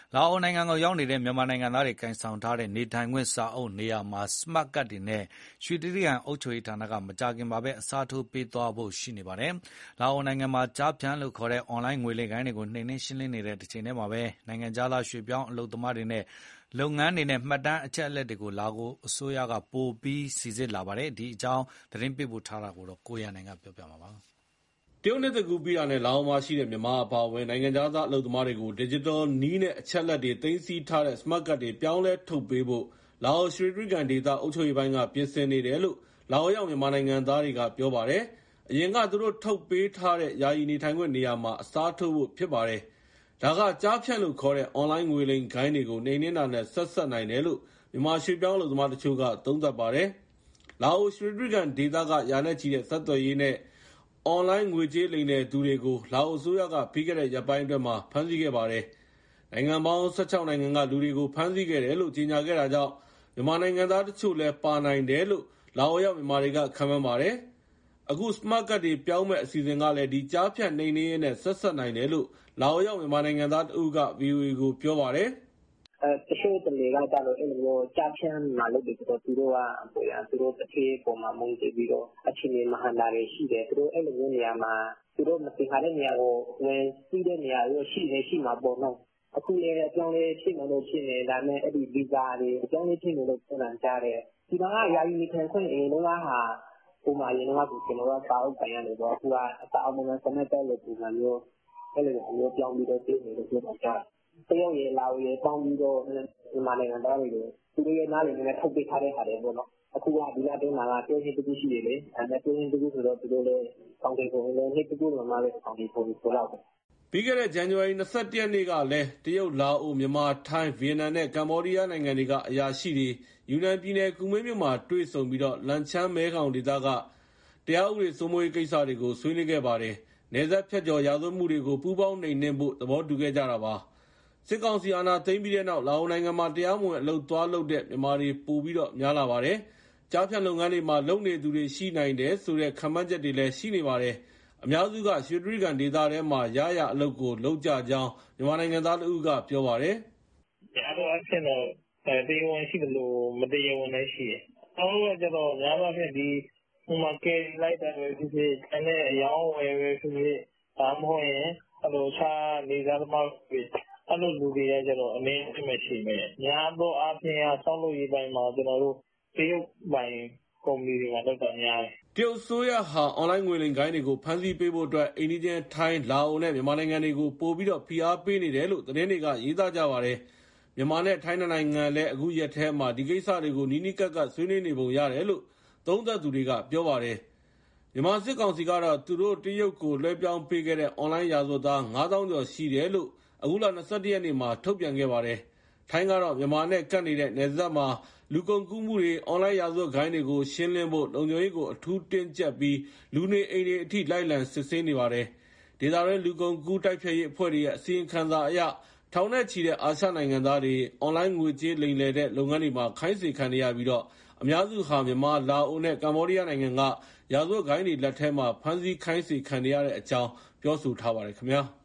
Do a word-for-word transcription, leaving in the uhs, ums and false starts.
လာအိုနိုင်ငံကိုရောက်နေတဲ့မြန်မာနိုင်ငံသားတွေကိုင်ဆောင်ထားတဲ့နေထိုင်ခွင့်စာအုပ်နေရာမှာ Smart Card တွေနဲ့ ရွှေတြိဂံအုပ်ချုပ်ရေးဌာနကမကြာခင်မှာပဲအစားထိုးပေးသွားဖို့ရှိနေပါတယ်။ လာအိုနိုင်ငံမှာကျားဖြန့်လို့ခေါ်တဲ့အွန်လိုင်းငွေလိမ်ဂိုဏ်းတွေကိုနှိမ်နင်းရှင်းလင်းနေတဲ့တချိန်တည်းမှာပဲ နိုင်ငံခြားသားရွှေ့ပြောင်းအလုပ်သမားတွေနဲ့လုပ်ငန်းတွေနဲ့မှတ်တမ်းအချက်အလက်တွေကို လာအိုအစိုးရကပိုပြီးစိစစ်လာပါတယ်။ ဒီအကြောင်းသတင်းပေးပို့ထားတာကိုကိုရန်နိုင်ကပြောပြပါမယ်။တရုတ်နှစ်သစ်ကူးပြီးတာနဲ့လာအိုမှာရှိတဲ့မြန်မာအပါအဝင်နိုင်ငံခြားသားအလုပ်သမားတွေကို Digital နည်းနဲ့အချက်အလက်တွေသိမ်းဆည်းထားတဲ့ Smart Card တွေပြောင်းလဲထုတ်ပေးဖို့ လာအိုရွှေတြိဂံဒေသအုပ်ချုပ်ရေးပိုင်းကပြင်ဆင်နေတယ်လို့ လာအိုရောက်မြန်မာနိုင်ငံသားတွေကပြောပါတယ်။ အရင်ကသူတို့ထုတ်ပေးထားတဲ့ ယာယီနေထိုင်ခွင့်နေရာမှာ အစားထိုးဖို့ဖြစ်ပါတယ်။ ဒါကကျားဖြန့်လို့ခေါ်တဲ့အွန်လိုင်းငွေလိမ်ဂိုဏ်းတွေကိုနှိမ်နင်းတာနဲ့ဆက်စပ်နိုင်တယ်လို့ မြန်မာရွှေ့ပြောင်းအလုပ်သမားတချို့ကသုံးသပ်ပါတယ်။ လာအိုရွှေတြိဂံဒေသက ရာနဲ့ချီတဲ့ဆက်သွယ်ရေးနဲ့အွန်လိုင်းငွေကြေးလိမ်လည်သူတွေကို လာအိုအစိုးရက ပြီးခဲ့တဲ့ရက်ပိုင်းအတွင်းမှာဖမ်းဆီးခဲ့ပါတယ်။ နိုင်ငံပေါင်း ၁၆ နိုင်ငံကလူတွေကိုဖမ်းဆီးခဲ့တယ်လို့ကြေညာခဲ့တာကြောင့် မြန်မာနိုင်ငံသားတချို့လည်းပါနိုင်တယ်လို့ လာအိုရောက်မြန်မာတွေကခန့်မှန်းပါတယ်။ အခု Smart Card တွေပြောင်းမယ့်အစီအစဉ်ကလည်း ဒီကျားဖြန့်နှိမ်နင်းရေးနဲ့ဆက်စပ်နိုင်တယ်လို့ လာအိုရောက်မြန်မာနိုင်ငံသားတဦးက ဗွီအိုအေကိုပြောပါတယ်။ "တချို့တလေကကျတော့အဲ့လိုမျိုးကျားဖြန့်မှာလုပ်တယ်ဆိုတော့သူတို့ကသူတို့သူဌေးပေါ်မှာမူတည်ပြီးတော့အခြေအနေမဟန်တာတွေရှိတယ်သူတို့အဲ့လိုမျိုးနေရာမှာသူတို့မသင်္ကာတဲ့နေရာကိုဝင်စီးတဲ့နေရာရောရှိနေရှိမှာပေါ့နော်အခုလည်းအပြောင်းလဲဖြစ်နေလို့ဖြစ်နေဒါပေမဲ့အဲ့ဒီဗီဇာတွေအပြောင်းလဲဖြစ်နေလို့ပြန်လာကြတယ်ဒီမှာကယာယီနေထိုင်ခွင့်အရင်တော့ဟာပုံမှန်အရင်တော့ကျွန်တော်ကစာအုပ်ကိုင်ရတယ်ပေါ့အခုကစာအုပ်နဲ့စနစ်တက်လို့ပုံမှန်မျိုးအဲ့လိုမျိုးပြောင်းပြီးတော့ပြင်နေလို့ပြောတာကြားတရုတ်ရေလာရေပေါင်းပြီးတော့မြန်မာနိုင်ငံသားတွေကိုသူတို့ရဲ့နားလည်နဲ့ထုတ်ပေးထားတဲ့ဟာတွေပေါ့နော်အခုကဒီလအတွင်းမှာကပြောချင်းတခုရှိတယ်လေအဲဒါပြောချင်းတခုဆိုတော့သူတို့လည်းကောင်းတယ်ပုံလည်းနှစ်တခုမှလည်းကောင်းတယ်ပုံဆိုတော့ပြီးခဲ့တဲ့ဇန်နဝါရီ ၂၁ ရက်နေ့ကလည်းတရုတ်လာအိုမြန်မာထိုင်းဗီယက်နမ်နဲ့ကမ္ဘောဒီးယားနိုင်ငံတွေကအရာရှိတွေယူနန်ပြည်နယ်ကူမင်းမြို့မှာတွေ့ဆုံပြီးတော့လန်ချန်းမဲခေါင်ဒေသကတရားဥပဒေစိုးမိုးရေးကိစ္စတွေကိုဆွေးနွေးခဲ့ပါတယ်။နယ်စပ်ဖြတ်ကျော်ရာဇဝတ်မှုတွေကိုပူးပေါင်းနှိမ်နင်းဖို့သဘောတူခဲ့ကြတာပါ။စစ်ကောင်စီအာဏာသိမ်းပြီးတဲ့နောက်လာအိုနိုင်ငံမှာတရားမဝင်အလုပ်သွားလုပ်တဲ့မြန်မာတွေပိုပြီးတော့များလာပါတယ်။ကျားဖြန့်လုပ်ငန်းတွေမှာလုပ်နေသူတွေရှိနိုင်တယ်ဆိုတဲ့ခန့်မှန်းချက်တွေလည်းရှိနေပါတယ်။အများစုကရွှေတြိဂံဒေသထဲမှာရရအလုပ်ကိုလုပ်ကြကြောင်းမြန်မာနိုင်ငံသားတဦးကပြောပါတယ်။များသောအားဖြင့်တော့တရားဝင်ရှိတယ်လို့မတရားဝင်လည်းရှိတယ်။ကျွန်တော်တို့ကကျတော့များသောအားဖြင့်ဒီဟိုမှာကယ်လိုက်တာပဲဖြစ်ဖြစ်အဲနဲ့အယောင်းဝယ်ပဲဖြစ်ဖြစ်ဒါမှမဟုတ်ရင်အဲ့လိုခြားနေသားသမားတွေအဲ့လိုလူတွေကကျတော့အနေနဲ့မရှိမယ်။များသောအားဖြင့်ကဆောက်လုပ်ရေးပိုင်းမှာကျွန်တော်တို့တရုတ်ပိုင်းကုမ္ပဏီတွေကလုပ်တာများတယ်။တရုတ်အစိုးရဟာအွန်လိုင်းငွေလိမ်ဂိုဏ်းတွေကိုဖမ်းဆီးပေးဖို့အတွက်အိန္ဒိယထိုင်းလာအိုနဲ့မြန်မာနိုင်ငံတွေကိုပို့ပြီးတော့ဖိအားပေးနေတယ်လို့သတင်းတွေကရေးသားကြပါတယ်။မြန်မာနဲ့ထိုင်းနိုင်ငံလည်းအခုရက်ထဲမှာဒီကိစ္စတွေကိုနီးနီးကပ်ကပ်ဆွေးနွေးနေပုံရတယ်လို့သုံးသပ်သူတွေကပြောပါတယ်။မြန်မာစစ်ကောင်စီကတော့သူတို့တရုတ်ကိုလွှဲပြောင်းပေးခဲ့တဲ့အွန်လိုင်းရာဇဝတ်သားငါးသောင်းကျော်ရှိတယ်လို့အခုလ ၂၁ ရက်နေ့မှာထုတ်ပြန်ခဲ့ပါတယ်။ထိုင်းကတော့မြန်မာနဲ့ကပ်နေတဲ့နယ်စပ်မှာလူကုန်ကူးမှုတွေအွန်လိုင်းရာဇဝတ်ဂိုဏ်းတွေကိုရှင်းလင်းဖို့လုံခြုံရေးကိုအထူးတင်းကျပ်ပြီးလူနေအိမ်တွေအထိလိုက်လံစစ်ဆေးနေပါတယ်။ဒေသတွင်းလူကုန်ကူးတိုက်ဖျက်ရေးအဖွဲ့တွေရဲ့အစီရင်ခံစာအရထောင်နဲ့ချီတဲ့အာရှနိုင်ငံသားတွေအွန်လိုင်းငွေကြေးလိမ်လည်တဲ့လုပ်ငန်းတွေမှာခိုင်းစေခံနေရပြီးတော့အများစုဟာမြန်မာလာအိုနဲ့ကမ္ဘောဒီးယားနိုင်ငံကရာဇဝတ်ဂိုဏ်းတွေလက်ထဲမှာဖမ်းဆီးခိုင်းစေခံနေရတဲ့အကြောင်းပြောဆိုထားပါတယ်ခင်ဗျာ။